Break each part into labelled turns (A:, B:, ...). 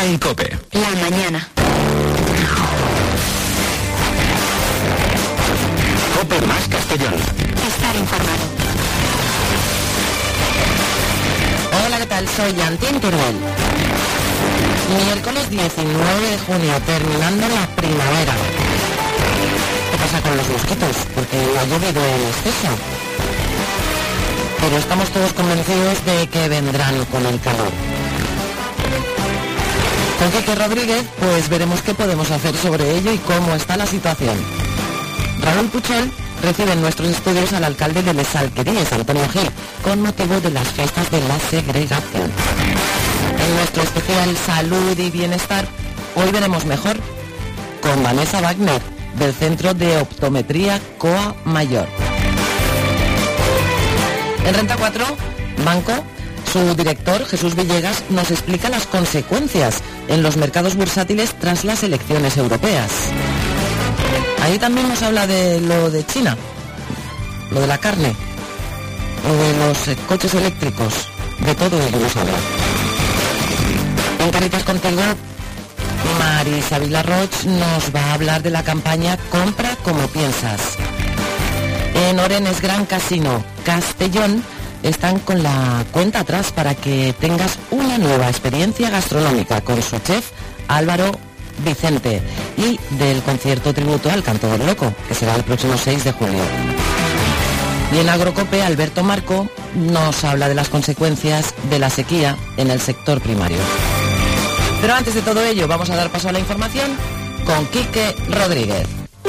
A: día en COPE.
B: La mañana.
A: COPE más Castellón.
B: Estar informado.
C: Hola, ¿qué tal? Soy Yantín Turbel. Miércoles 19 de junio, terminando la primavera. ¿Qué pasa con los mosquitos? Porque ha llovido en exceso. Pero estamos todos convencidos de que vendrán con el calor. Con Quique Rodríguez, pues veremos qué podemos hacer sobre ello y cómo está la situación. Raúl Puchol recibe en nuestros estudios al alcalde de Les Alquerías, Antonio Gil, con motivo de las fiestas de la segregación. En nuestro especial Salud y Bienestar, hoy veremos mejor con Vanessa Wagner, del Centro de Optometría COA Mayor. En Renta 4, Banco, su director, Jesús Villegas, nos explica las consecuencias en los mercados bursátiles tras las elecciones europeas. Ahí también nos habla de lo de China, lo de la carne, lo de los coches eléctricos, de todo ello nos habla. En Caritas Contigo, Marisa Vilarroch nos va a hablar de la campaña Compra como piensas. En Orenes Gran Casino Castellón están con la cuenta atrás para que tengas una nueva experiencia gastronómica con su chef Álvaro Vicente y del concierto tributo al Canto del Loco, que será el próximo 6 de julio. Y en Agrocope, Alberto Marco nos habla de las consecuencias de la sequía en el sector primario. Pero antes de todo ello, vamos a dar paso a la información con Quique Rodríguez.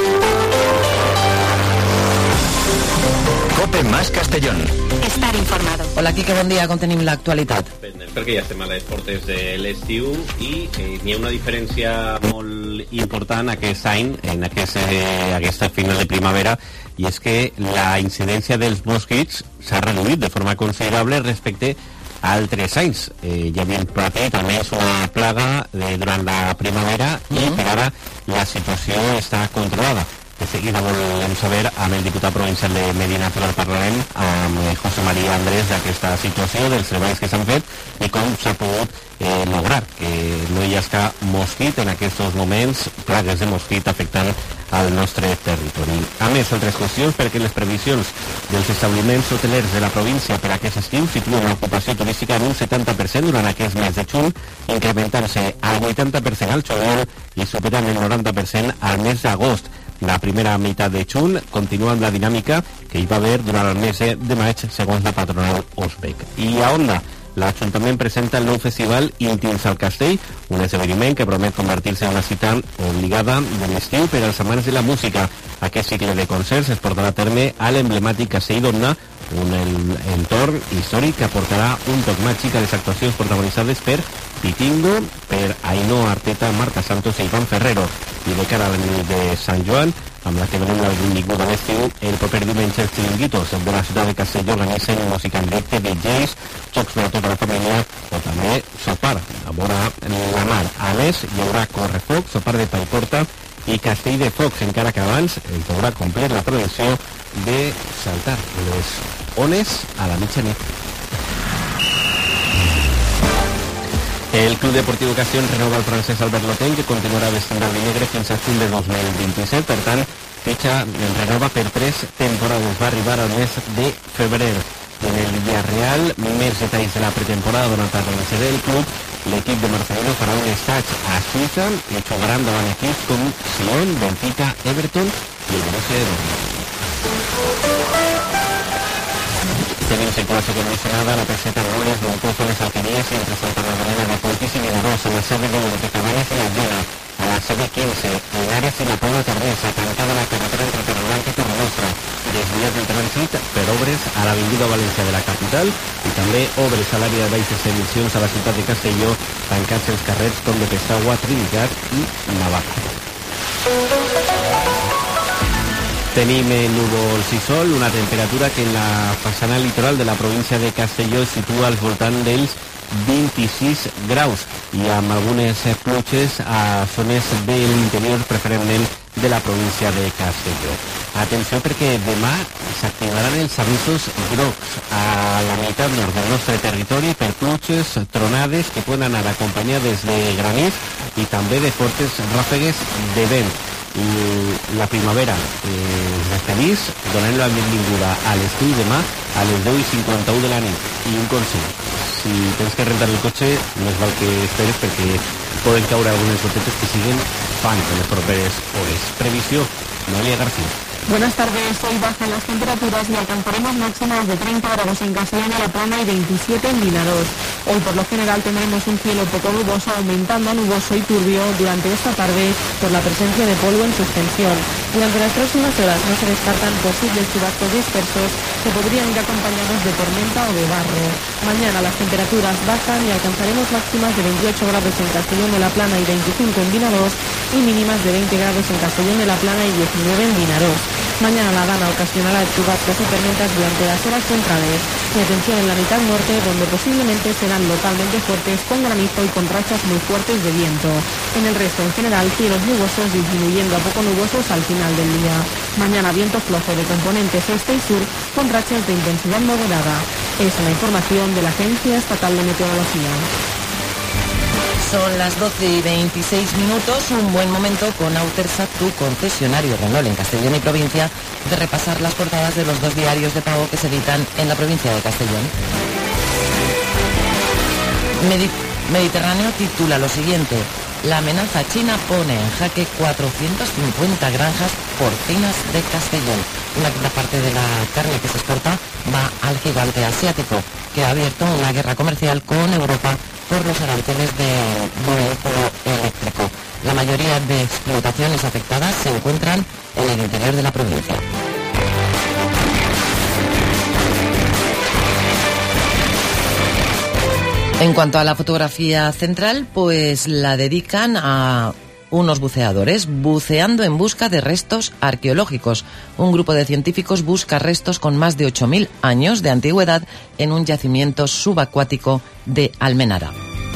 A: COPE más Castellón.
B: Estar informado.
C: Hola, Quique, bon dia, com tenim l'actualitat?
D: Perquè ja estem a les portes de l'estiu i hi ha una diferència molt important aquest any, en aquesta final de primavera, i és que la incidència dels mosquits s'ha reduït de forma considerable respecte a altres anys. Hi havia patit almenys una plaga durant la primavera i per ara la situació està controlada. De seguida volem saber amb el diputat provincial de Medi Natural al Parlament, amb José María Andrés, d'aquesta situació, dels treballs que s'han fet i com s'ha pogut lograr que no hi hagi mosquit en aquests moments, plagues de mosquit afectant al nostre territori. A més, altres qüestions, perquè les previsions dels establiments hotelers de la província per a aquest estiu situen l'ocupació turística en un 70% durant aquest mes de juny, incrementant-se al 80% al juliol i superant el 90% al mes d'agost. La primera meitat de juny continua amb la dinàmica que hi va haver durant el mes de maig, segons la patronal Osbec. I a Onda, l'Ajuntament presenta el nou festival Íntims al Castell, un esdeveniment que promet convertir-se en una cita obligada de l'estiu per als amants de la música. Aquest cicle de concerts es portarà a terme a l'emblemàtic Castell d'Ona, un entorn històric que aportarà un toc màgic a les actuacions protagonitzades per Pitingo, per Ainhoa Arteta, Marta Santos i Iván Ferrero. I de cara a la nit de Sant Joan, amb la que donem la benvinguda a l'estiu, el proper diumenge els xiringuitos de la ciutat de Castelló organitzen música en directe, DJs, jocs per a tota la família o també sopar a vora la mar. A més, hi haurà correfoc, sopar de pa i porta i castell de focs, encara que abans es deurà complir la tradició de saltar les ones a la mitjanit. El Club Deportiu Ocasión renova el francès Albert Loten, que continuarà vestint el negre fins a juny de 2027. Per tant, fitxa el renova per 3 temporades. Va arribar al mes de febrer. En el Villarreal, més detalls de la pretemporada durant la sede del club. L'equip de Marcelino farà un estatge a Suïssa i jugaran davant equips com Sion, Benfica, Everton i el Borussia Dortmund. Tenim circulació condicionada, la tercera Robles, Moncós, Les Alqueries, entre Santa Magdalena de Poltis i Vinaròs, a la sede de Cabanes i la Lluna, a la sede 15, Linares i la Pobla Tardesa, tancada la carretera entre Torreblanca i Torrenostra, desviat del trànsit per obres a l'Avinguda València de la capital i també obres a l'àrea de baixes emissions a la ciutat de Castelló, tancats els carrers com de Pestagua, Trinitat i Navaja. Tenim núvols i sol, una temperatura que en la façana litoral de la província de Castelló es situa al voltant dels 26 graus i amb algunes pluges a zones de l'interior, preferentment de la província de Castelló. Atenció perquè demà s'activaran els avisos grocs a la meitat nord del nostre territori per pluges, tronades que poden anar acompanyades de granís i també de fortes ràfegues de vent. La primavera es despedís donant la benvinguda a l'estiu demà a les 10:51 de la nit. I un consell, si tens que rentar el cotxe no és val que esperes perquè poden caure algunes gotetes que siguen fan en les properes hores. Previsió, Noelia García.
E: Buenas tardes, hoy bajan las temperaturas y alcanzaremos máximas de 30 grados en Castellón y La Plana y 27 en Vinaròs. Hoy por lo general tendremos un cielo poco nuboso, aumentando a nuboso y turbio durante esta tarde por la presencia de polvo en suspensión. Durante las próximas horas no se descartan posibles chubascos dispersos que podrían ir acompañados de tormenta o de barro. Mañana las temperaturas bajan y alcanzaremos máximas de 28 grados en Castellón de La Plana y 25 en Vinaròs y mínimas de 20 grados en Castellón de La Plana y 19 en Vinaròs. Mañana la Dana ocasionará chubascos y tormentas durante las horas centrales. Y atención en la mitad norte, donde posiblemente serán localmente fuertes con granizo y con rachas muy fuertes de viento. En el resto, en general, cielos nubosos disminuyendo a poco nubosos al final del día. Mañana viento flojo de componentes este y sur con rachas de intensidad moderada. Es una información de la Agencia Estatal de Meteorología.
C: Son las 12:26, un buen momento con Autersa, tu concesionario Renault en Castellón y provincia, de repasar las portadas de los dos diarios de pago que se editan en la provincia de Castellón. Mediterráneo titula lo siguiente: la amenaza china pone en jaque 450 granjas porcinas de Castellón. Una quinta parte de la carne que se exporta va al gigante asiático, que ha abierto una guerra comercial con Europa por los aranceles del vehículo eléctrico. La mayoría de explotaciones afectadas se encuentran en el interior de la provincia. En cuanto a la fotografía central, pues la dedican a unos buceadores buceando en busca de restos arqueológicos. Un grupo de científicos busca restos con más de 8.000 años de antigüedad en un yacimiento subacuático de Almenara.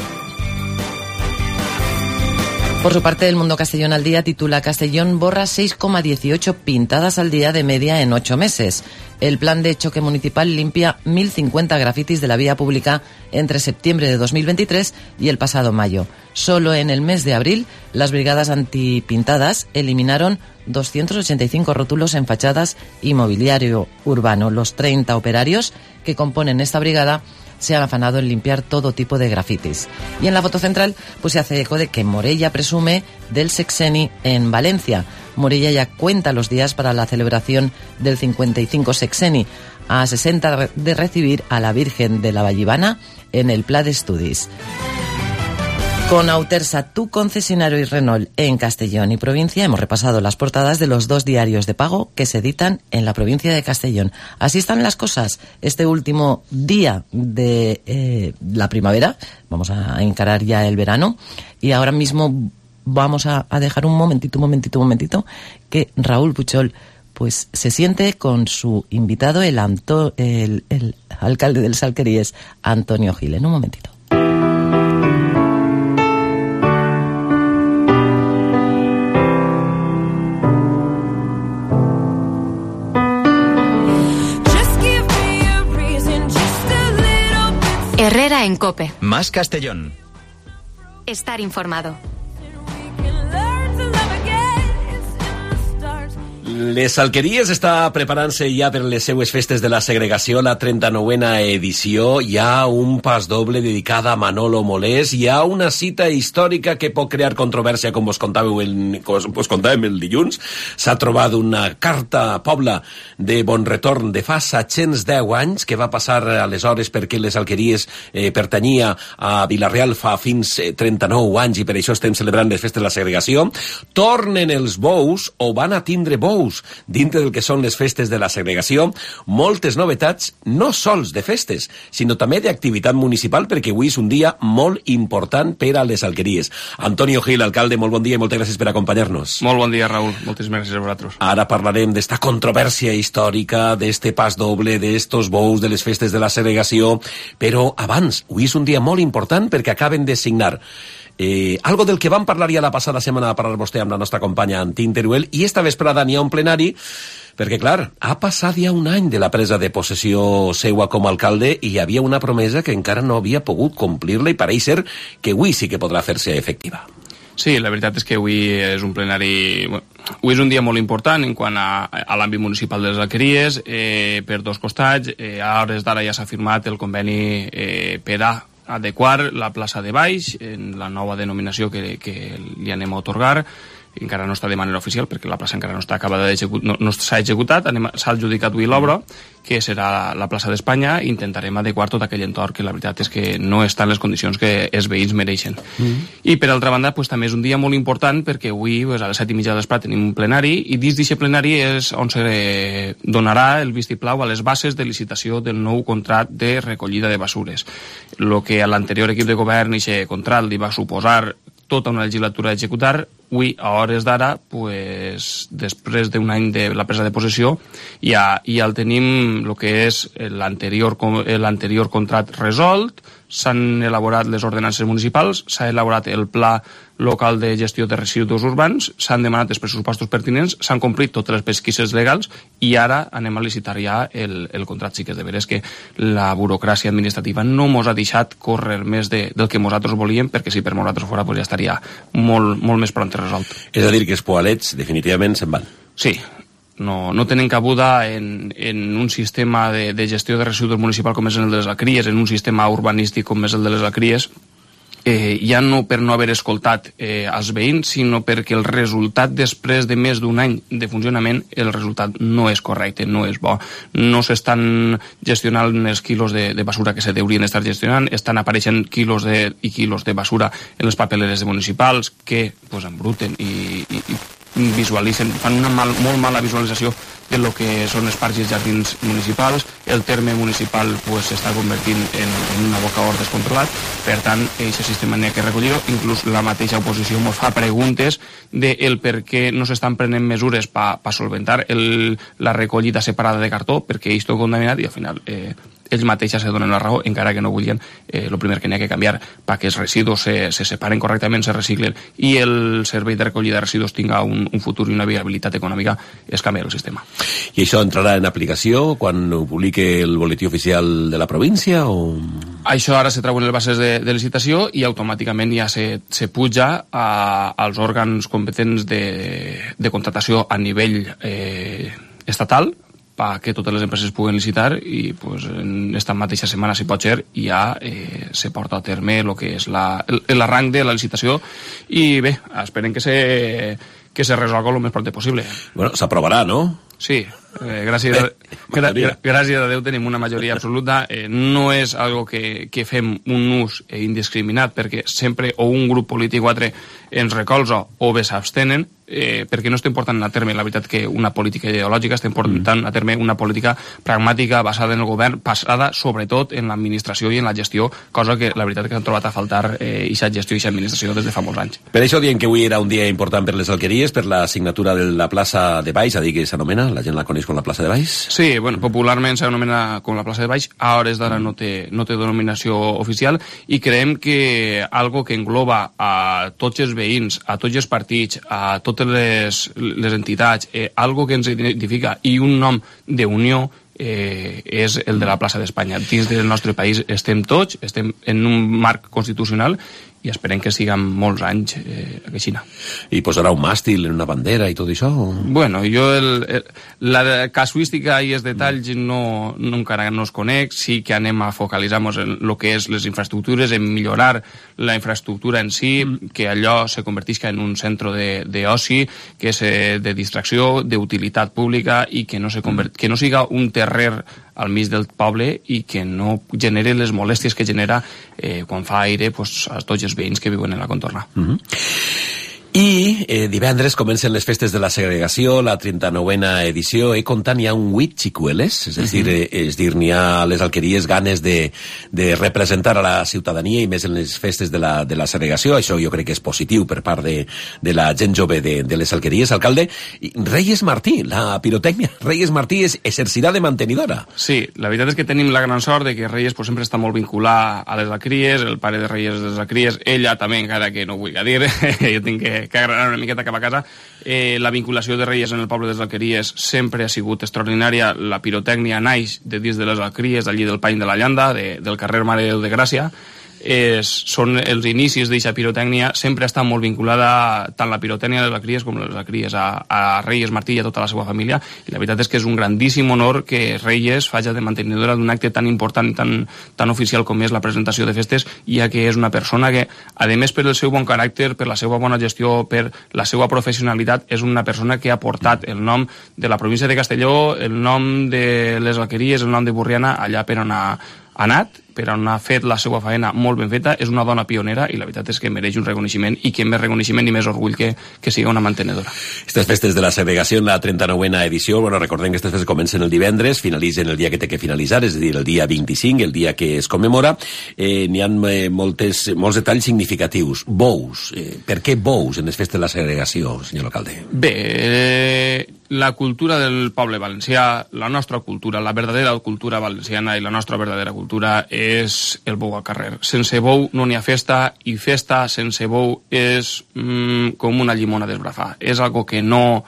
C: Por su parte, El Mundo Castellón al Día titula: Castellón borra 6,18 pintadas al día de media en 8 meses. El plan de choque municipal limpia 1.050 grafitis de la vía pública entre septiembre de 2023 y el pasado mayo. Solo en el mes de abril, las brigadas antipintadas eliminaron 285 rótulos en fachadas y mobiliario urbano. Los 30 operarios que componen esta brigada se han afanado en limpiar todo tipo de grafitis. Y en la foto central pues se hace eco de que Morella presume del sexeni en Valencia. Morella ya cuenta los días para la celebración del 55 sexeni, a 60 de recibir a la Virgen de la Vallivana en el Pla d'Estudis. Con Autersa, tu concesionario y Renault en Castellón y provincia, hemos repasado las portadas de los dos diarios de pago que se editan en la provincia de Castellón. Así están las cosas este último día de la primavera. Vamos a encarar ya el verano y ahora mismo vamos a dejar un momentito que Raúl Puchol pues se siente con su invitado, el alcalde del Salqueríes, Antonio Gil. En un momentito.
B: Herrera en COPE.
A: Más Castellón.
B: Estar informado.
F: Les Alqueries està preparant-se ja per les seues festes de la segregació, la 39a edició. Hi ha un pas doble dedicada a Manolo Molés. Hi ha una cita històrica que pot crear controvèrsia, com vos contàvem el dilluns. S'ha trobat una carta pobla de bon retorn de fa 710 anys, que va passar aleshores perquè les Alqueries pertanyia a Vila-real fa fins 39 anys i per això estem celebrant les festes de la segregació. Tornen els bous, o van a tindre bous dintre del que són les festes de la segregació. Moltes novetats, no sols de festes, sinó també d'activitat municipal, perquè avui és un dia molt important per a les Alqueries. Antonio Gil, alcalde, molt bon dia i moltes gràcies per acompanyar-nos.
G: Molt bon dia, Raúl. Moltíssimes gràcies a vosaltres.
F: Ara parlarem d'esta controvèrsia històrica, d'este pas doble, d'estos bous, de les festes de la segregació, però abans, avui és un dia molt important perquè acaben de signar Algo del que vam parlar ja la passada setmana, a parlar vostè amb la nostra companya Antín Teruel, i esta vesprada n'hi ha un plenari, perquè, clar, ha passat ja un any de la presa de possessió seua com a alcalde i hi havia una promesa que encara no havia pogut complir-la i pareix ser que avui sí que podrà fer-se efectiva.
G: Sí, la veritat és que avui és un plenari... Avui és un dia molt important en quant a l'àmbit municipal de les alqueries, per dos costats. A hores d'ara ja s'ha firmat el conveni per adequar la plaça de Baix en la nova denominació que li anem a otorgar. Encara no està de manera oficial perquè la plaça encara no està acabada no s'ha executat, s'ha adjudicat avui l'obra, que serà la plaça d'Espanya. Intentarem adequar tot aquell entorn que la veritat és que no està en les condicions que els veïns mereixen. I per altra banda, també és un dia molt important perquè avui a les 7:30 de l'esprat tenim un plenari i dins d'aquest plenari és on se donarà el vistiplau a les bases de licitació del nou contracte de recollida de basures. El que a l'anterior equip de govern aquest contracte li va suposar tota una legislatura a executar, avui, a hores d'ara, després d'un any de la presa de possessió, ja el tenim el que és l'anterior contracte resolt, s'han elaborat les ordenances municipals, s'ha elaborat el pla local de gestió de residus urbans, s'han demanat els pressupostos pertinents, s'han complit totes les pesquises legals i ara anem a licitar ja el contracte. Sí que és de veres que la burocràcia administrativa no mos ha deixat córrer més del que nosaltres volíem, perquè si per nosaltres fora ja estaria molt més pront resolt.
F: És a dir, que els poalets definitivament se'n van.
G: Sí, no tenen cabuda en un sistema de gestió de residus municipal com és el de les alqueries, en un sistema urbanístic com és el de les alqueries, ja no per no haver escoltat els veïns, sinó perquè el resultat després de més d'un any de funcionament, el resultat no és correcte, no és bo. No s'estan gestionant els quilos de basura que se deurien estar gestionant, estan apareixent quilos i quilos de basura en les papeleres municipals que embruten i visualitzen, fan una molt mala visualització de lo que són els parcs i els jardins municipals. El terme municipal s'està convertint en una bocaor descontrolat. Per tant, aquest sistema n'hi ha que recollir-ho. Inclús la mateixa oposició ens fa preguntes del per què no s'estan prenent mesures per solventar la recollida separada de cartó, perquè ells tot contaminat i al final ells mateixos se donen la raó, encara que no volien. El primer que n'hi ha que canviar perquè els residus se separen correctament, se reciclen i el servei de recollida de residus tinga un futur i una viabilitat econòmica, és canviar el sistema.
F: I això entrarà en aplicació quan ho publique el boletí oficial de la província?
G: Això ara se treuen les bases de licitació i automàticament ja se puja als òrgans competents de contratació a nivell estatal, perquè totes les empreses puguen licitar i en esta mateixa setmana, si pot ser, ja se porta a terme el que és l'arranc de la licitació i bé, esperem que se resolga el més pront possible.
F: Bueno, s'aprovarà, no?
G: Sí, gràcies a Déu tenim una majoria absoluta. No és algo que fem un ús indiscriminat perquè sempre o un grup polític o altre ens recolza o bé s'abstenen, perquè no estem portant a terme, la veritat, que una política ideològica, estem portant a terme una política pragmàtica basada en el govern, basada sobretot en l'administració i en la gestió, cosa que la veritat que s'han trobat a faltar aquesta gestió i aquesta administració des de fa molts anys.
F: Per això diem que avui era un dia important per les alqueries, per la signatura de la plaça de Baix, a dir que s'anomena, la gent la coneix com la plaça de Baix?
G: Sí, popularment s'anomena com la plaça de Baix, a hores d'ara no té denominació oficial i creiem que algo que engloba a tots els veïns, a tots els partits, a totes les entitats, algo que ens identifica i un nom d'unió és el de la plaça d'Espanya. Dins del nostre país estem tots, estem en un marc constitucional i esperem que siguem molts anys aixina.
F: I posarà un màstil en una bandera i tot això?
G: Bueno, jo la casuística i els detalls encara no els conec. Sí que anem a focalitzar-nos en el que és les infraestructures, en millorar la infraestructura en si, que allò se convertisca en un centre d'oci, que és de distracció, d'utilitat pública i que no siga un terrer al mig del poble i que no generi les molèsties que genera quan fa aire a tots els veïns que viuen en la contorna.
F: I divendres comencen les festes de la segregació, la 39a edició, comptant hi ha un 8 xicueles, és dir, n'hi ha a les alqueries ganes de representar a la ciutadania i més en les festes de la segregació. Això jo crec que és positiu per part de la gent jove de les alqueries. Alcalde, Reyes Martí, la pirotècnia Reyes Martí exercirà de mantenidora.
G: Sí, la veritat és que tenim la gran sort de que Reyes pues, sempre està molt vinculat a les alqueries, el pare de Reyes de les alqueries, ella també, encara que no vull dir, jo tinc que agranar una miqueta cap a casa. La vinculació de Reyes en el poble de les alqueries sempre ha sigut extraordinària. La pirotècnia naix de dins de les alqueries, allí del Pany de la Llanda, del carrer Mare de Déu de Gràcia. Són els inicis d'aquesta pirotècnia, sempre està molt vinculada tant la pirotècnia de les alqueries com les alqueries a Reyes Martí i a tota la seva família, i la veritat és que és un grandíssim honor que Reyes faci de mantenidora d'un acte tan important, tan oficial com és la presentació de festes, ja que és una persona que, a més per el seu bon caràcter, per la seva bona gestió, per la seva professionalitat, és una persona que ha portat el nom de la província de Castelló, el nom de les alqueries, el nom de Borriana, allà per on ha anat, per on ha fet la seva feina molt ben feta. És una dona pionera i la veritat és que mereix un reconeixement, i que més reconeixement i més orgull que siga una mantenedora.
F: Aquestes festes de la segregació en la 39a edició, recordem que aquestes festes comencen el divendres, finalitzen el dia que té que finalitzar, és a dir, el dia 25, el dia que es commemora. N'hi ha molts detalls significatius. Bous. Per què bous en les festes de la segregació, senyor alcalde?
G: Bé, la cultura del poble valencià, la nostra cultura, la verdadera cultura valenciana i la nostra verdadera cultura és el bou al carrer. Sense bou no n'hi ha festa, i festa sense bou és com una llimona d'esbrafar. És algo que no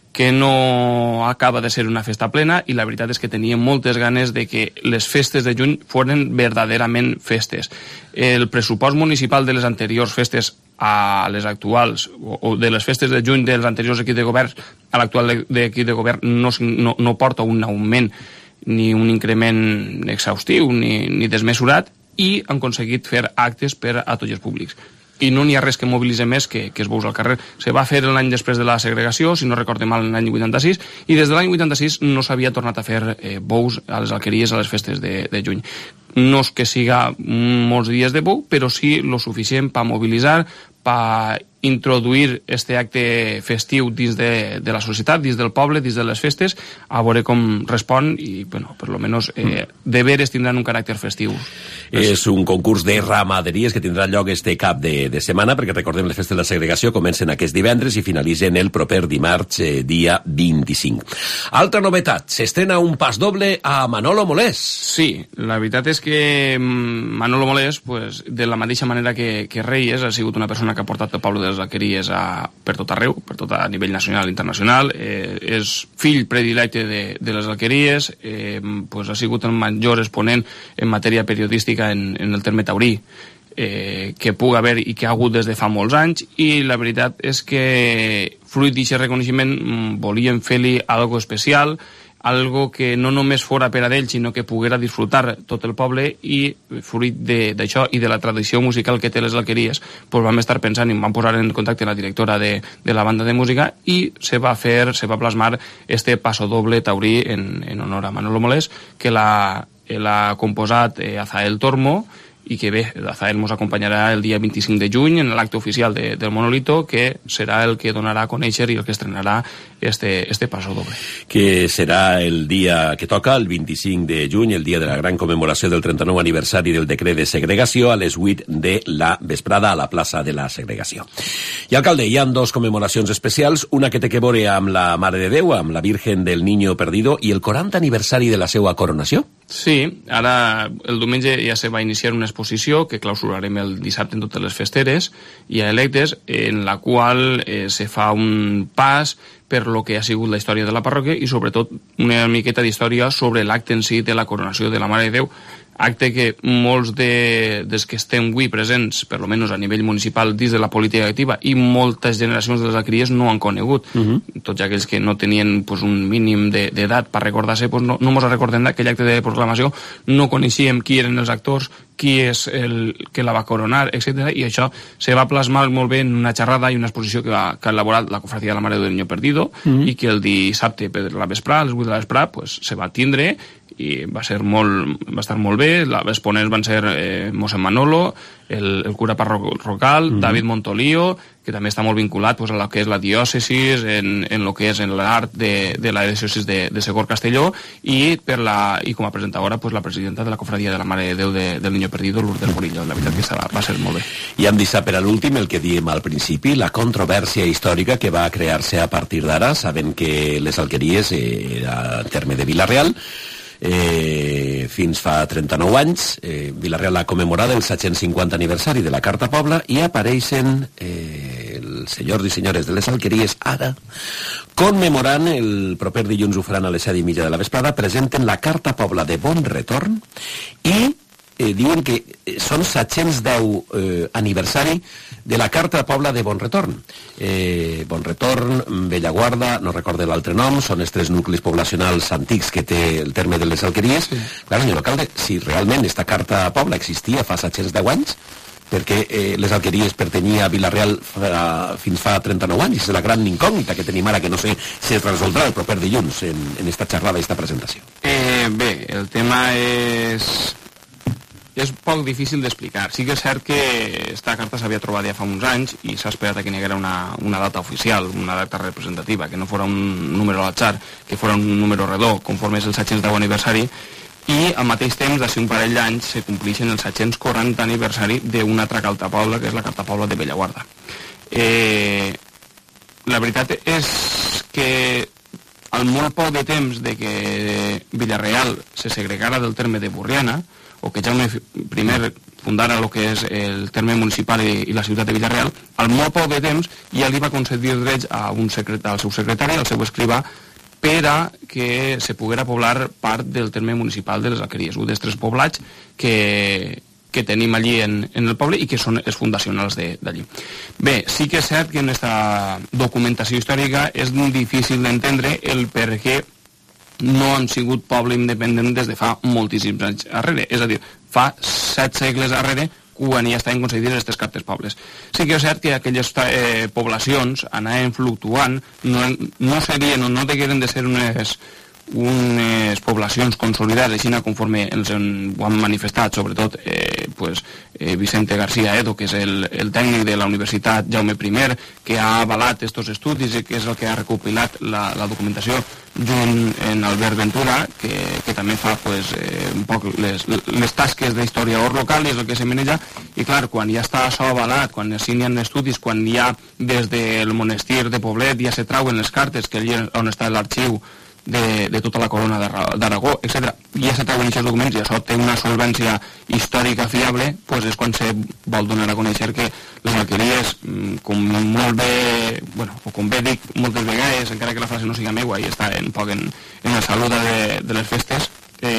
G: acaba de ser una festa plena, i la veritat és que teníem moltes ganes de que les festes de juny foren verdaderament festes. El pressupost municipal de les anteriors festes a les actuals, o de les festes de juny dels anteriors equips de govern a l'actual equip de govern, no porta un augment ni un increment exhaustiu ni desmesurat, i han aconseguit fer actes per a tots els públics. I no n'hi ha res que mobilitzi més que els bous al carrer. Se va fer l'any després de la segregació, si no recorde mal, l'any 86, i des de l'any 86 no s'havia tornat a fer bous a les alqueries a les festes de juny. No és que siga molts dies de bou, però sí lo suficient per mobilitzar, per introduir este acte festiu dins de la societat, dins del poble, dins de les festes, a veure com respon, i, bueno, per lo menos, de veres tindran un caràcter festiu.
F: És un concurs de ramaderies que tindrà lloc este cap de setmana, perquè recordem, les festes de la segregació comencen aquest divendres i finalitzen el proper dimarts, dia 25. Altra novetat, s'estrena un pas doble a Manolo Molés.
G: Sí, la veritat és que Manolo Molés, pues, de la mateixa manera que Reyes, ha sigut una persona que ha portat el poble de les alqueries per tot arreu, per tot a nivell nacional i internacional. És fill predilecte de les alqueries, pues ha sigut el major exponent en matèria periodística en el terme taurí que pugui haver i que ha hagut des de fa molts anys, i la veritat és que fruit d'aquest reconeixement volíem fer-li algo especial, algo que no només fora per a ell, sinó que poguera disfrutar tot el poble, i fruit d'això i de la tradició musical que té les alqueries, pues vam estar pensant i em vam posar en contacte amb la directora de la banda de música, i se va plasmar este pasodoble taurí en honor a Manolo Molés, que l'ha composat Azael Tormo, i que bé, Azael ens acompanyarà el dia 25 de juny en l'acte oficial del Monolito, que serà el que donarà a conèixer i el que estrenarà este paso doble.
F: Que serà el dia que toca, el 25 de juny, el dia de la gran commemoració del 39 aniversari del decret de segregació, a les 8 de la vesprada a la plaça de la segregació. I, alcalde, hi ha dos commemoracions especials, una que té que veure amb la Mare de Déu, amb la Virgen del Niño Perdido, i el 40 aniversari de la seva coronació.
G: Sí, ara el diumenge ja se va iniciar una exposició que clausurarem el dissabte en totes les festeres i electes, en la qual se fa un pas per lo que ha sigut la història de la parròquia i sobretot una miqueta d'història sobre l'acte en si de la coronació de la Mare de Déu, acte que molts dels que estem avui presents, per lo menos a nivell municipal dins de la política activa, i moltes generacions de les alqueries no han conegut. Tots aquells que no tenien un mínim d'edat per recordar-se, no ens recordem d'aquell acte de proclamació, no coneixíem qui eren els actors, qui és el que la va coronar, etc. I això se va plasmar molt bé en una xerrada i una exposició que ha elaborat la Cofradia de la Mare del Niño Perdido, i que el dissabte per la vesprà, a les 8 de la vesprà, se va tindre, i va estar molt bé. Els ponents van ser mossèn Manolo, el cura parroquial, David Montolío, que també està molt vinculat pues, a lo que és la diòcesis, en lo que és en l'art de la diòcesis de Segor Castelló, i com a presentadora pues, la presidenta de la cofradia de la Mare de Déu del Niño Perdido, Lourdes Murillo. La veritat que va ser molt bé.
F: I hem deixat per a l'últim el que diem al principi, la controvèrsia històrica que va crear-se a partir d'ara, sabent que les Alqueries era terme de Vila-real, fins fa 39 anys. Vila-real ha commemorat el 750 aniversari de la Carta Pobla i apareixen els senyors i senyores de les Alqueries ara commemorant, el proper dilluns ho faran a les 7:30 de la vesprada, presenten la Carta Pobla de Bon Retorn i diuen que són 710 aniversari de la Carta Pobla de Bon Retorn. Bon Retorn, Bellaguarda, no recorde l'altre nom, són els 3 nuclis poblacionals antics que té el terme de les Alqueries. Sí. Clar, senyor alcalde, si realment esta Carta Pobla existia fa 710 anys, perquè les Alqueries pertanyia a Vila-real fins fa 39 anys, és la gran incògnita que tenim ara, que no sé si es resoldrà el proper dilluns en esta xerrada, esta presentació.
G: Bé, el tema és poc difícil d'explicar. Sí que és cert que esta carta s'havia trobat ja fa uns anys i s'ha esperat que n'hi haguera una data oficial, una data representativa, que no fos un número a l'atzar, que fos un número redó, conforme és el 710 aniversari, i al mateix temps, d'ací un parell d'anys, se complixen el 740 aniversari d'una altra Carta Pobla, que és la Carta Pobla de Bellaguarda. La veritat és que al molt poc de temps de que Vila-real se segregara del terme de Borriana, o que Jaume I fundara el que és el terme municipal i la ciutat de Vila-real, al molt poc de temps ja li va concedir drets al seu secretari, al seu escrivà, per a que se poguera poblar part del terme municipal de les Alqueries, un dels 3 poblats que tenim allí en el poble i que són els fundacionals d'allí. Bé, sí que és cert que en aquesta documentació històrica és difícil d'entendre el per què no han sigut poble independent des de fa moltíssims anys darrere. És a dir, fa 7 segles darrere quan ja estaven concedides aquestes cartes pobles. Sí que és cert que aquelles poblacions anaven fluctuant, no serien o no degueren de ser unes poblacions consolidades, així conforme ens ho han manifestat, sobretot Vicente García Edo, que és el tècnic de la Universitat Jaume I, que ha avalat aquests estudis i que és el que ha recopilat la documentació, junt en Albert Ventura, que també fa un poc les tasques d'història or local, i és el que se maneja. I clar, quan ja està això avalat, quan així n'hi ha estudis, quan ja des del monestir de Poblet ja se trauen les cartes, que allà on està l'arxiu de tota la corona d'Aragó, etc. Ja se trauen aquests documents i això té una solvència històrica fiable, és quan se vol donar a conèixer que les Alqueries, com molt bé, o com bé dic moltes vegades, encara que la frase no sigui meua i està un poc en la saluda de les festes,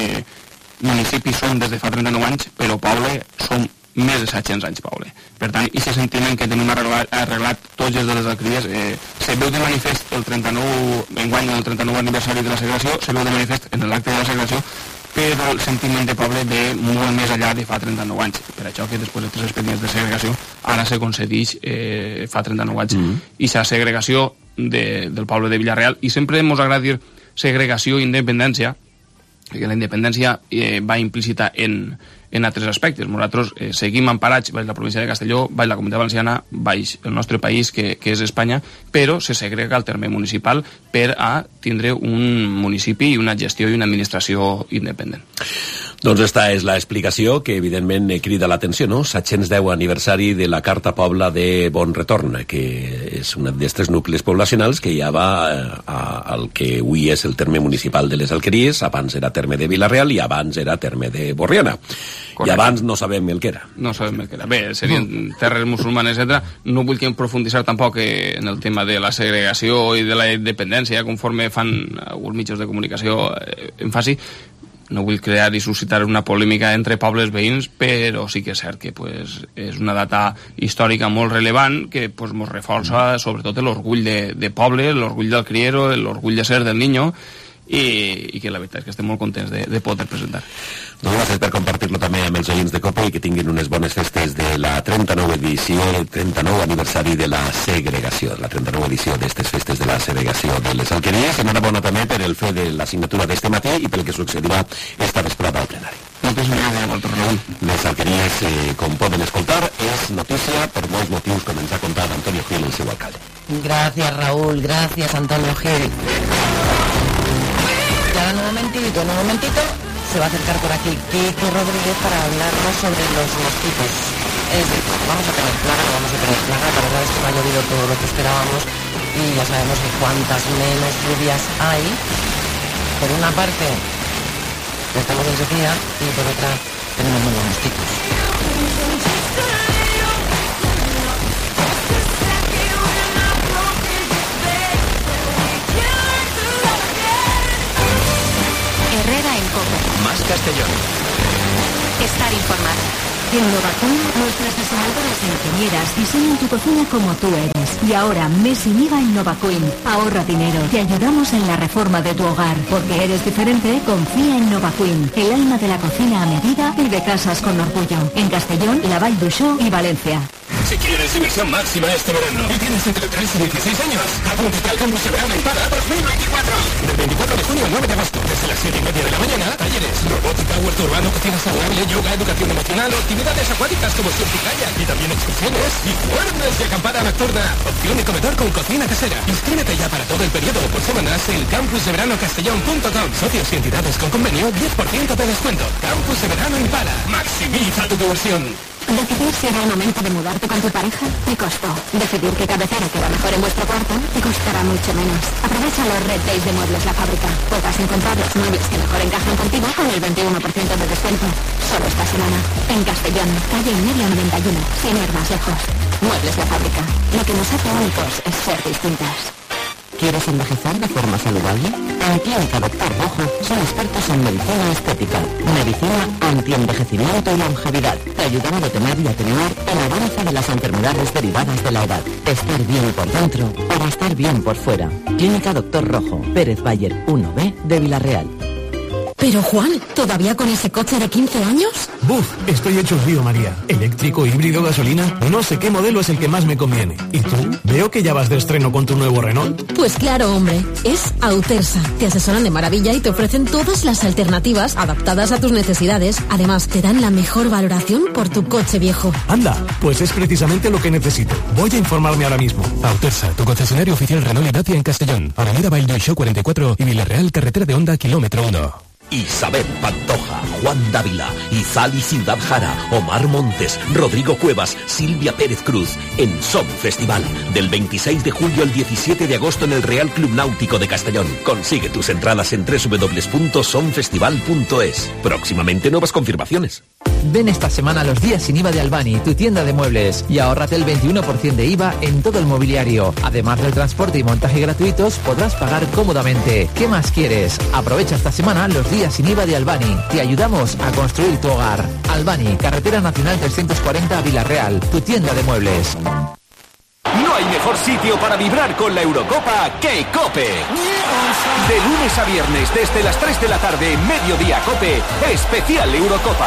G: municipis són des de fa 39 anys, però poble som més de 700 anys poble. Per tant, i aquest sentiment que tenim arreglat tots els de les Alqueries se veu de manifest el 39, enguany el 39 aniversari de la segregació, se veu de manifest en l'acte de la segregació, però el sentiment de poble ve molt més allà de fa 39 anys. Per això que després de 3 expedients de segregació ara se concedeix fa 39 anys. I aquesta segregació del poble de Vila-real, i sempre ens agrada dir segregació i independència, perquè la independència va implícita en altres aspectes. Nosaltres seguim emparats baix la província de Castelló, baix la Comunitat Valenciana, baix el nostre país, que és Espanya, però se segrega el terme municipal per a tindre un municipi i una gestió i una administració independent.
F: Doncs esta és l'explicació que evidentment crida l'atenció, no? 710 aniversari de la Carta Pobla de Bon Retorn, que és un d'aquests nuclis poblacionals que ja va al que avui és el terme municipal de les Alqueries, abans era terme de Vila-real i abans era terme de Borriana. Correcte. I abans no sabem el que era.
G: No sabem el que era. Bé, serien terres musulmanes, etc. No vull que profunditzar tampoc en el tema de la segregació i de la independència, conforme fan alguns mitjans de comunicació en faci. No vull crear i suscitar una polèmica entre pobles veïns, però sí que és cert que és una data històrica molt rellevant que ens reforça sobretot l'orgull de poble, l'orgull del criero, l'orgull de ser del niño, i que la veritat és que estem molt contents de poder presentar.
F: Doncs gràcies per compartir-lo també amb els oients de COPE i que tinguin unes bones festes de la 39 edició, 39 aniversari de la segregació, la 39 edició d'aquestes festes de la segregació de les Alqueries. Enhorabona també per el fe de la signatura d'este matí i pel que succedirà esta vesprada al plenari. Les Alqueries, com poden escoltar, és notícia per molts motius, com ens ha contat Antonio Gil, el seu alcalde.
C: Gracias, Raúl, gracias, Antonio Gil. Y ahora en un momentito se va a acercar por aquí Kiko Rodríguez para hablarnos sobre los mosquitos. Vamos a tener plaga, no vamos a tener plaga, la verdad es que no ha llovido todo lo que esperábamos y ya sabemos que cuantas menos lluvias hay, por una parte estamos en sequía y por otra tenemos menos mosquitos.
B: Herrera en COPE.
A: Más Castellón.
B: Estar informado.
H: En Novacom, nuestras diseñadoras e ingenieras diseñan tu cocina como tú eres. Y ahora, mes sin IVA en Novaqueen. Ahorra dinero. Te ayudamos en la reforma de tu hogar. Porque eres diferente, confía en Novaqueen. El alma de la cocina a medida y de casas con orgullo. En Castellón, La Vall d'Uixó y Valencia.
I: Si quieres diversión máxima este verano y tienes entre 3 y 16 años, apúntate al Campus de Verano en Para 2024. Del 24 de junio al 9 de agosto, desde las 7:30 de la mañana, talleres, robótica, huerto urbano, cocina saludable, yoga, educación emocional, actividades acuáticas como surf y kayak, y también excursiones y jueves de acampada nocturna. Opción de comedor con cocina casera. Inscríbete ya para todo el periodo por semanas en campusdeveranocastellón.com. Socios y entidades con convenio, 10% de descuento. Campus de Verano en Para. Maximiza tu diversión.
H: Decidir si era el momento de mudarte con tu pareja te costó. Decidir qué cabecera queda mejor en vuestro cuarto te costará mucho menos. Aprovecha los Red Days de Muebles La Fábrica. Podrás encontrar los muebles que mejor encajan contigo con el 21% de descuento. Solo esta semana. En Castellón, calle Ineria 91, sin ir más lejos. Muebles La Fábrica. Lo que nos hace únicos es ser distintas.
C: ¿Quieres envejecer de forma saludable? En Clínica Doctor Rojo son expertos en medicina estética, medicina antienvejecimiento y longevidad. Te ayudan a detener y atenuar el avance de las enfermedades derivadas de la edad. Estar bien por dentro para estar bien por fuera. Clínica Doctor Rojo, Pérez Bayer 1B de Villarreal.
H: Pero Juan, ¿todavía con ese coche de 15 años?
I: Buf, estoy hecho un lío, María. Eléctrico, híbrido, gasolina. No sé qué modelo es el que más me conviene. ¿Y tú? Veo que ya vas de estreno con tu nuevo Renault.
H: Pues claro, hombre. Es Autersa. Te asesoran de maravilla y te ofrecen todas las alternativas adaptadas a tus necesidades. Además, te dan la mejor valoración por tu coche viejo.
I: Anda, pues es precisamente lo que necesito. Voy a informarme ahora mismo. Autersa, tu concesionario oficial Renault y Dacia en Castellón. Avenida Vall d'Uixó 44 y Villarreal, carretera de Onda, kilómetro 1.
F: Isabel Pantoja, Juan Dávila, Izal Ciudad Jara, Omar Montes, Rodrigo Cuevas, Silvia Pérez Cruz, en Som Festival, del 26 de julio al 17 de agosto en el Real Club Náutico de Castellón. Consigue tus entradas en www.somfestival.es. Próximamente nuevas confirmaciones.
J: Ven esta semana a los días sin IVA de Albani, tu tienda de muebles, y ahórrate el 21% de IVA en todo el mobiliario. Además del transporte y montaje gratuitos, podrás pagar cómodamente. ¿Qué más quieres? Aprovecha esta semana los días sin IVA de Albani. Te ayudamos a construir tu hogar. Albani, Carretera Nacional 340 a Villarreal, tu tienda de muebles.
K: No hay mejor sitio para vibrar con la Eurocopa que COPE. De lunes a viernes desde las 3 de la tarde, mediodía COPE, especial Eurocopa.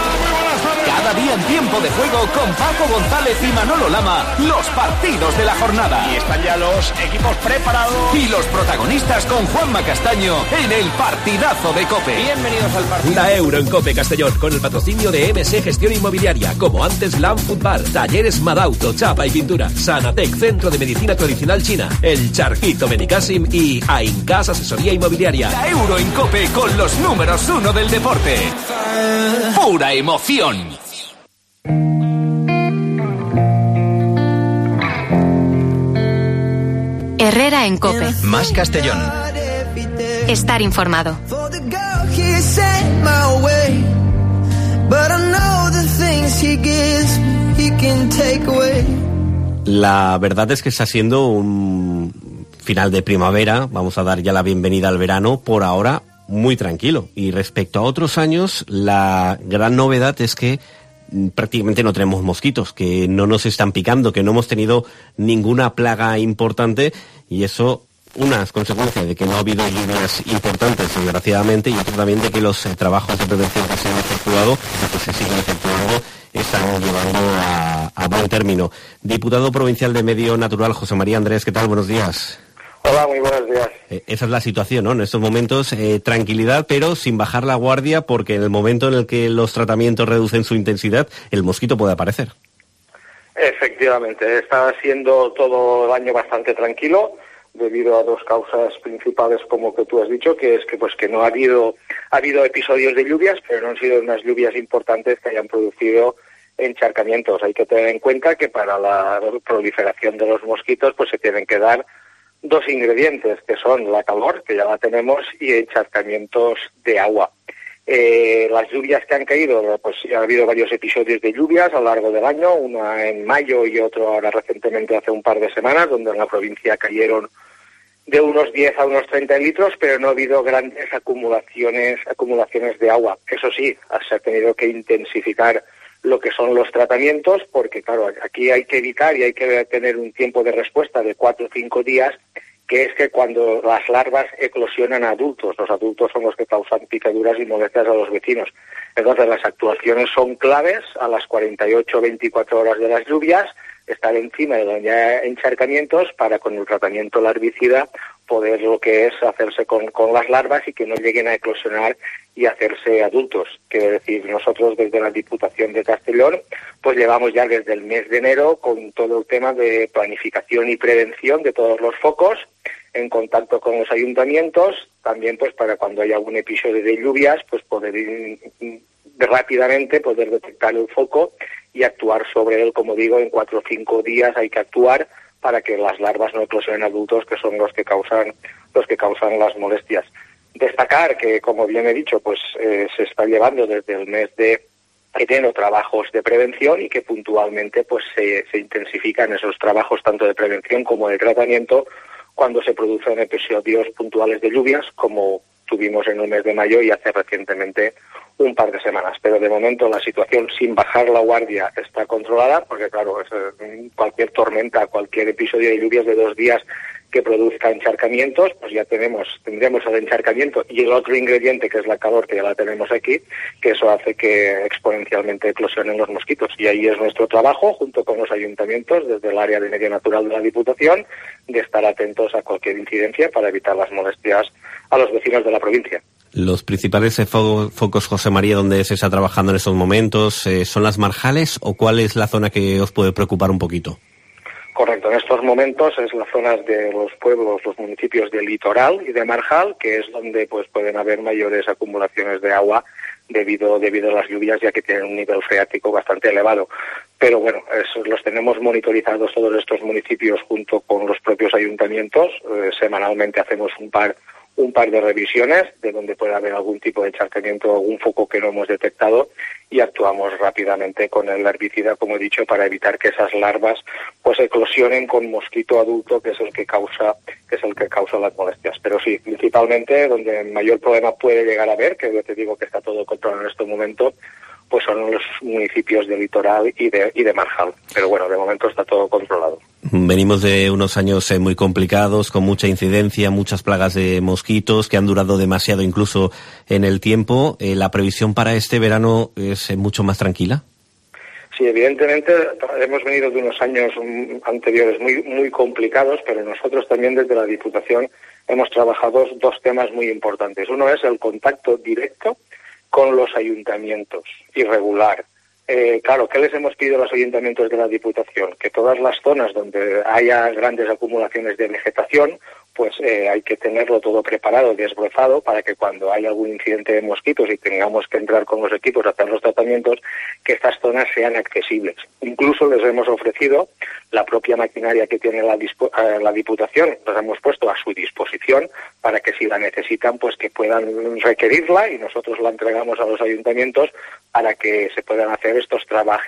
K: Cada día en tiempo de juego con Paco González y Manolo Lama, los partidos de la jornada.
L: Y están ya los equipos preparados.
K: Y los protagonistas con Juanma Castaño en el partidazo de COPE.
L: Bienvenidos al partido.
F: La Euro en COPE Castellón, con el patrocinio de MS Gestión Inmobiliaria, como antes Lam Food Bar, Talleres Madauto, Chapa y Pintura, Sanatec, Centro de Medicina Tradicional China, El Charquito Benicassim y Aincas Asesoría Inmobiliaria.
K: La Euro en COPE con los números 1 del deporte. Pura emoción.
B: Herrera en COPE.
A: Más Castellón.
B: Estar informado.
D: La verdad es que está siendo un final de primavera. Vamos a dar ya la bienvenida al verano. Por ahora, muy tranquilo. Y respecto a otros años, la gran novedad es que prácticamente no tenemos mosquitos, que no nos están picando, que no hemos tenido ninguna plaga importante, y eso unas consecuencias de que no ha habido lluvias importantes, desgraciadamente, y otro también de que los trabajos de prevención que se han efectuado, que se siguen efectuando, están llevando a buen término. Diputado provincial de Medio Natural, José María Andrés, ¿qué tal? Buenos días.
M: Hola, muy buenos días.
D: Esa es la situación, ¿no? En estos momentos, tranquilidad, pero sin bajar la guardia, porque en el momento en el que los tratamientos reducen su intensidad, el mosquito puede aparecer.
M: Efectivamente, está siendo todo el año bastante tranquilo, debido a dos causas principales, como que tú has dicho, que es que no ha habido episodios de lluvias, pero no han sido unas lluvias importantes que hayan producido encharcamientos. Hay que tener en cuenta que para la proliferación de los mosquitos pues se tienen que dar dos ingredientes, que son la calor, que ya la tenemos, y encharcamientos de agua. Las lluvias que han caído, pues ha habido varios episodios de lluvias a lo largo del año, una en mayo y otro ahora recientemente hace un par de semanas, donde en la provincia cayeron de unos 10 a unos 30 litros, pero no ha habido grandes acumulaciones de agua. Eso sí, se ha tenido que intensificar lo que son los tratamientos, porque claro, aquí hay que evitar y hay que tener un tiempo de respuesta de 4 o 5 días, que es que cuando las larvas eclosionan a adultos, los adultos son los que causan picaduras y molestias a los vecinos. Entonces las actuaciones son claves a las 48 o 24 horas de las lluvias, estar encima de los encharcamientos para con el tratamiento larvicida poder lo que es hacerse con las larvas y que no lleguen a eclosionar y hacerse adultos. Quiero decir, nosotros desde la Diputación de Castellón pues llevamos ya desde el mes de enero con todo el tema de planificación y prevención de todos los focos, en contacto con los ayuntamientos, también pues para cuando haya algún episodio de lluvias pues poder ir rápidamente poder detectar el foco y actuar sobre él. Como digo, en 4 o 5 días hay que actuar para que las larvas no eclosionen adultos, que son los que causan las molestias. Destacar que, como bien he dicho, pues se está llevando desde el mes de enero trabajos de prevención y que puntualmente pues se intensifican esos trabajos tanto de prevención como de tratamiento cuando se producen episodios puntuales de lluvias, como tuvimos en el mes de mayo y hace recientemente un par de semanas. Pero de momento la situación, sin bajar la guardia, está controlada, porque claro, cualquier tormenta, cualquier episodio de lluvias de 2 días que produzca encharcamientos, pues ya tendremos el encharcamiento y el otro ingrediente, que es la calor, que ya la tenemos aquí, que eso hace que exponencialmente eclosionen los mosquitos. Y ahí es nuestro trabajo, junto con los ayuntamientos, desde el área de medio natural de la Diputación, de estar atentos a cualquier incidencia para evitar las molestias a los vecinos de la provincia.
D: Los principales focos, José María, donde se está trabajando en estos momentos, ¿son las marjales o cuál es la zona que os puede preocupar un poquito?
M: Correcto, en estos momentos es las zonas de los pueblos, los municipios del litoral y de marjal, que es donde pues pueden haber mayores acumulaciones de agua debido a las lluvias, ya que tienen un nivel freático bastante elevado. Pero bueno, los tenemos monitorizados todos estos municipios junto con los propios ayuntamientos. Semanalmente hacemos un par de revisiones de donde puede haber algún tipo de encharcamiento o algún foco que no hemos detectado y actuamos rápidamente con el herbicida, como he dicho, para evitar que esas larvas pues eclosionen con mosquito adulto, que es el que causa las molestias. Pero sí, principalmente donde mayor problema puede llegar a haber, que yo te digo que está todo controlado en este momento, pues son los municipios del litoral y de marjal. Pero bueno, de momento está todo controlado.
D: Venimos de unos años muy complicados, con mucha incidencia, muchas plagas de mosquitos que han durado demasiado incluso en el tiempo. ¿La previsión para este verano es mucho más tranquila?
M: Sí, evidentemente hemos venido de unos años anteriores muy, muy complicados, pero nosotros también desde la Diputación hemos trabajado 2 temas muy importantes. Uno es el contacto directo con los ayuntamientos, irregular. Claro, ¿qué les hemos pedido a los ayuntamientos de la Diputación? Que todas las zonas donde haya grandes acumulaciones de vegetación, pues hay que tenerlo todo preparado, desbrozado, para que cuando haya algún incidente de mosquitos y tengamos que entrar con los equipos a hacer los tratamientos, que estas zonas sean accesibles. Incluso les hemos ofrecido la propia maquinaria que tiene la Diputación, los hemos puesto a su disposición para que si la necesitan, pues que puedan requerirla y nosotros la entregamos a los ayuntamientos para que se puedan hacer esos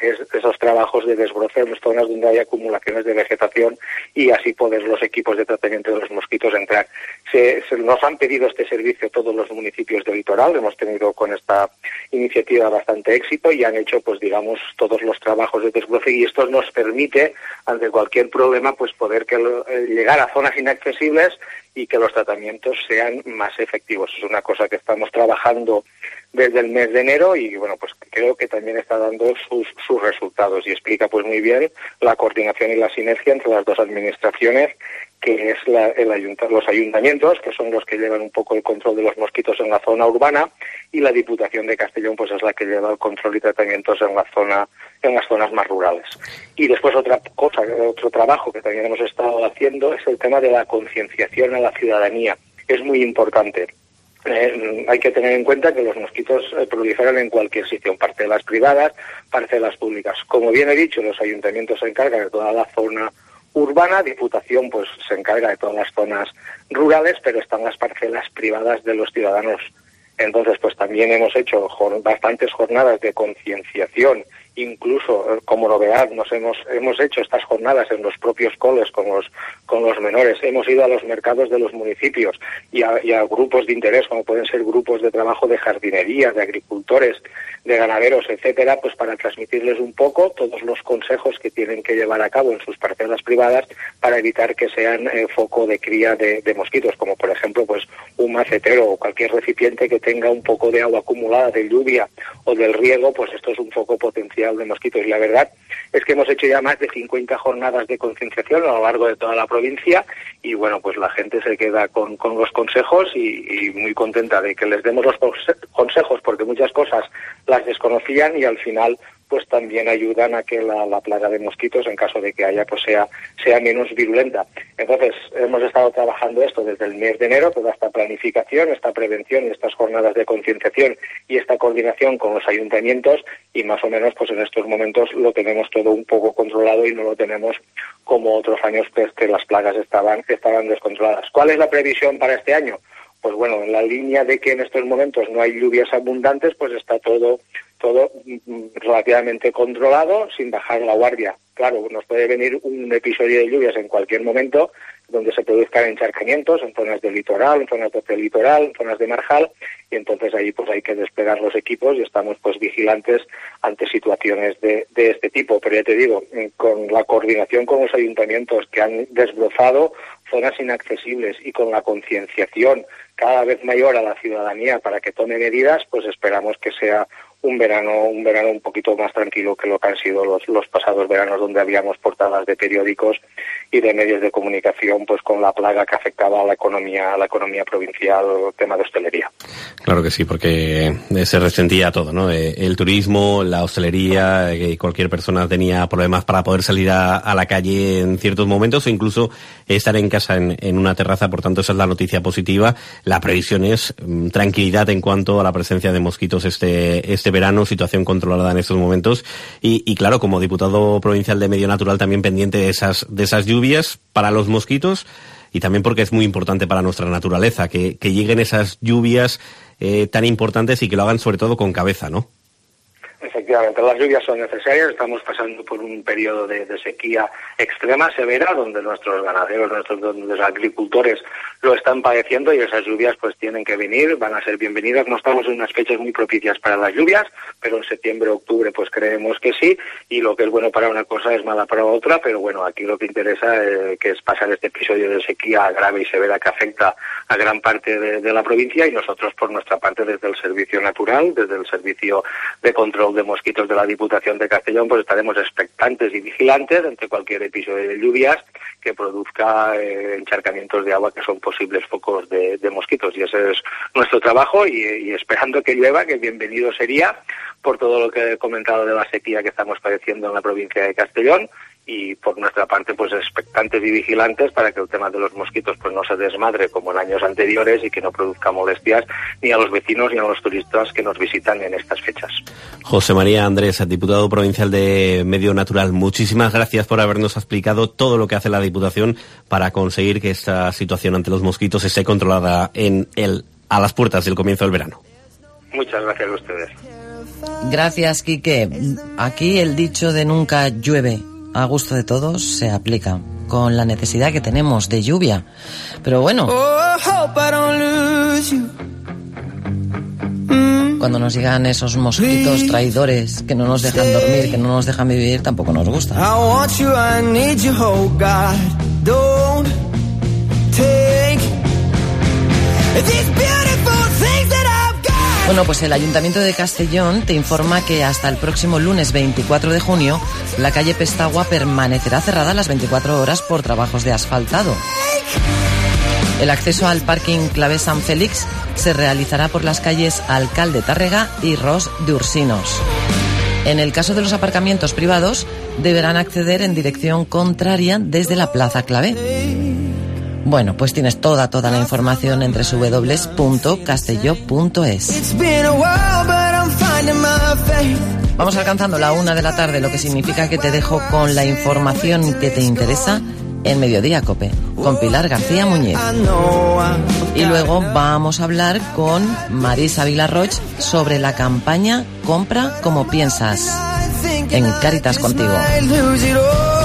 M: trabajos de desbroce en las zonas donde hay acumulaciones de vegetación y así poder los equipos de tratamiento de los mosquitos mosquitos entrar. Nos han pedido este servicio todos los municipios del litoral, hemos tenido con esta iniciativa bastante éxito y han hecho, pues digamos, todos los trabajos de desbroce, y esto nos permite, ante cualquier problema, pues poder llegar a zonas inaccesibles y que los tratamientos sean más efectivos. Es una cosa que estamos trabajando desde el mes de enero y bueno, pues creo que también está dando sus resultados y explica pues muy bien la coordinación y la sinergia entre las dos administraciones, que es los ayuntamientos, que son los que llevan un poco el control de los mosquitos en la zona urbana, y la Diputación de Castellón pues es la que lleva el control y tratamientos en las zonas más rurales. Y después otro trabajo que también hemos estado haciendo es el tema de la concienciación a la ciudadanía. Es muy importante. Hay que tener en cuenta que los mosquitos proliferan en cualquier sitio, en parcelas privadas, parcelas públicas. Como bien he dicho, los ayuntamientos se encargan de toda la zona urbana, Diputación pues se encarga de todas las zonas rurales, pero están las parcelas privadas de los ciudadanos. Entonces, pues también hemos hecho bastantes jornadas de concienciación, incluso como novedad hemos hecho estas jornadas en los propios coles con los menores. Hemos ido a los mercados de los municipios y a grupos de interés, como pueden ser grupos de trabajo de jardinería, de agricultores, de ganaderos, etcétera, pues para transmitirles un poco todos los consejos que tienen que llevar a cabo en sus parcelas privadas para evitar que sean foco de cría de mosquitos, como por ejemplo pues un macetero o cualquier recipiente que tenga un poco de agua acumulada de lluvia o del riego, pues esto es un foco potencial de mosquitos. Y la verdad es que hemos hecho ya más de 50 jornadas de concienciación a lo largo de toda la provincia y bueno, pues la gente se queda con los consejos y muy contenta de que les demos los consejos, porque muchas cosas las desconocían y al final pues también ayudan a que la plaga de mosquitos, en caso de que haya, pues sea menos virulenta. Entonces, hemos estado trabajando esto desde el mes de enero, toda esta planificación, esta prevención y estas jornadas de concienciación y esta coordinación con los ayuntamientos, y más o menos pues en estos momentos lo tenemos todo un poco controlado y no lo tenemos como otros años que las plagas estaban descontroladas. ¿Cuál es la previsión para este año? Pues bueno, en la línea de que en estos momentos no hay lluvias abundantes, pues está todo relativamente controlado, sin bajar la guardia. Claro, nos puede venir un episodio de lluvias en cualquier momento, donde se produzcan encharcamientos en zonas del litoral, en zonas de prelitoral, en zonas de marjal, y entonces ahí pues hay que desplegar los equipos y estamos pues vigilantes ante situaciones de este tipo. Pero ya te digo, con la coordinación con los ayuntamientos que han desbrozado zonas inaccesibles y con la concienciación cada vez mayor a la ciudadanía para que tome medidas, pues esperamos que sea un verano un poquito más tranquilo que lo que han sido los pasados veranos, donde habíamos portadas de periódicos y de medios de comunicación pues con la plaga que afectaba a la economía provincial, el tema de hostelería.
D: Claro que sí, porque se resentía todo, ¿no? El turismo, la hostelería, cualquier persona tenía problemas para poder salir a la calle en ciertos momentos o incluso estar en casa en una terraza. Por tanto, esa es la noticia positiva. La previsión es tranquilidad en cuanto a la presencia de mosquitos este verano, situación controlada en estos momentos y claro, como diputado provincial de Medio Natural también pendiente de esas lluvias para los mosquitos y también porque es muy importante para nuestra naturaleza que lleguen esas lluvias tan importantes y que lo hagan sobre todo con cabeza, ¿no?
M: Efectivamente, las lluvias son necesarias. Estamos pasando por un periodo de sequía extrema, severa, donde nuestros ganaderos, nuestros agricultores lo están padeciendo y esas lluvias pues tienen que venir, van a ser bienvenidas. No estamos en unas fechas muy propicias para las lluvias, pero en septiembre, octubre pues creemos que sí, y lo que es bueno para una cosa es mala para otra, pero bueno, aquí lo que interesa que es pasar este episodio de sequía grave y severa que afecta a gran parte de la provincia, y nosotros por nuestra parte desde el Servicio Natural, desde el Servicio de Control de Mosquitos de la Diputación de Castellón, pues estaremos expectantes y vigilantes ante cualquier episodio de lluvias que produzca encharcamientos de agua que son posibles focos de mosquitos, y ese es nuestro trabajo y esperando que llueva, que bienvenido sería por todo lo que he comentado de la sequía que estamos padeciendo en la provincia de Castellón, y por nuestra parte pues expectantes y vigilantes para que el tema de los mosquitos pues no se desmadre como en años anteriores y que no produzca molestias ni a los vecinos ni a los turistas que nos visitan en estas fechas.
D: José María Andrés, diputado provincial de Medio Natural, muchísimas gracias por habernos explicado todo lo que hace la Diputación para conseguir que esta situación ante los mosquitos esté controlada a las puertas del comienzo del verano.
M: Muchas gracias a ustedes.
C: Gracias, Quique. Aquí el dicho de nunca llueve a gusto de todos se aplica. con la necesidad que tenemos de lluvia. Pero bueno, cuando nos llegan esos mosquitos traidores que no nos dejan dormir, que no nos dejan vivir, tampoco nos gusta. Bueno, pues el Ayuntamiento de Castellón te informa que hasta el próximo lunes 24 de junio la calle Pestagua permanecerá cerrada las 24 horas por trabajos de asfaltado. El acceso al parking Clavé San Félix se realizará por las calles Alcalde Tárrega y Ros de Ursinos. En el caso de los aparcamientos privados, deberán acceder en dirección contraria desde la Plaza Clavé. Bueno, pues tienes toda la información en www.castelló.es. Vamos alcanzando la 1 de la tarde, lo que significa que te dejo con la información que te interesa en Mediodía Cope, con Pilar García Muñiz. Y luego vamos a hablar con Marisa Vilarroch sobre la campaña Compra como piensas, en Cáritas Contigo.